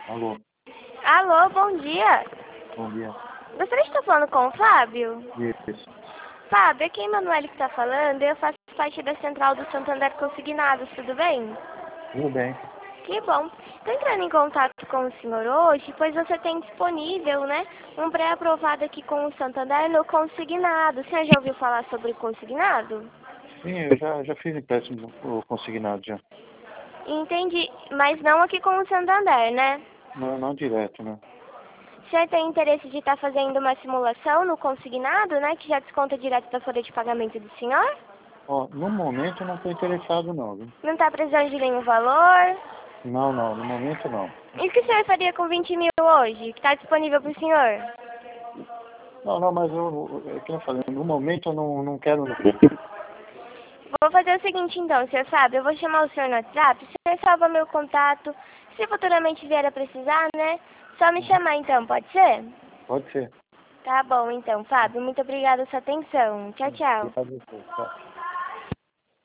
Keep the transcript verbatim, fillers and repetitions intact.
Alô, Alô, bom dia. bom dia. Gostaria de estar falando com o Fábio? Isso, Fábio, aqui é a Emanuele que está falando. Eu faço parte da central do Santander Consignados, tudo bem? tudo bem. Que bom. Estou entrando em contato com o senhor hoje, pois você tem disponível, né, um pré-aprovado aqui com o Santander no Consignado. O senhor já ouviu falar sobre o Consignado? Sim, eu já, já fiz empréstimo o consignado já. Entendi, mas não aqui com o Santander, né? Não, não direto, né? O senhor tem interesse de estar fazendo uma simulação no Consignado, né, que já desconta direto da folha de pagamento do senhor? Ó, no momento eu não estou interessado não, viu? Não está precisando de nenhum valor? Não, não, no momento não. E o que o senhor faria com vinte mil hoje, que está disponível para o senhor? Não, não, mas eu, eu, é que eu falei, no momento eu não, não quero não. Vou fazer o seguinte então, senhor Fábio, eu vou chamar o senhor no WhatsApp, o senhor salva meu contato, se futuramente vier a precisar, né? Só me Uhum. chamar então, pode ser? Pode ser. Tá bom então, Fábio, muito obrigada pela sua atenção. Tchau, tchau. Obrigado a você. Tchau.